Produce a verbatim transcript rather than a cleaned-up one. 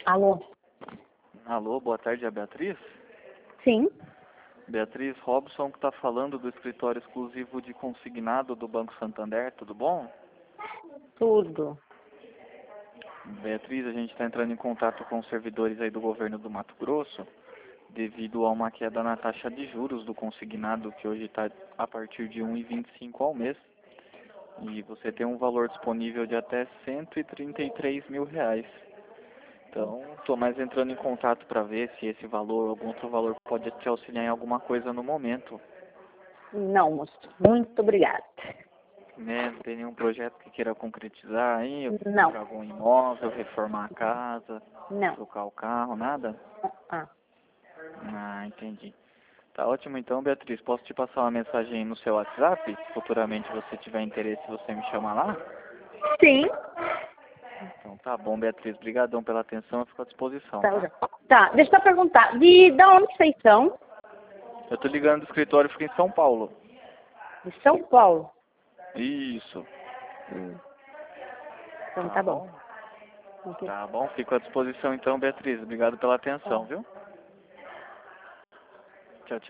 Alô? Alô, boa tarde, é a Beatriz? Sim? Beatriz Robson, que está falando do escritório exclusivo de consignado do Banco Santander, tudo bom? Tudo. Beatriz, a gente está entrando em contato com os servidores aí do governo do Mato Grosso, devido a uma queda na taxa de juros do consignado, que hoje está a partir de um vírgula vinte e cinco ao mês. E você tem um valor disponível de até cento e trinta e três mil reais. Então, estou mais entrando em contato para ver se esse valor ou algum outro valor pode te auxiliar em alguma coisa no momento. Não, moço. Muito obrigada. Né? Não tem nenhum projeto que queira concretizar aí, Não. comprar algum imóvel, reformar a casa, Não. trocar o carro, nada? Ah. Ah, entendi. Tá ótimo então, Beatriz. Posso te passar uma mensagem no seu WhatsApp? Futuramente, se você tiver interesse, você me chama lá? Sim. Então tá bom, Beatriz. Obrigadão pela atenção, eu fico à disposição, Tá, tá? tá. Deixa eu perguntar. De, de onde vocês são? Eu tô ligando do escritório, fica em São Paulo. De São Paulo. Isso. Hum. Então Tá tá bom. bom? Ok. Tá bom, fico à disposição então, Beatriz. Obrigado pela atenção, viu?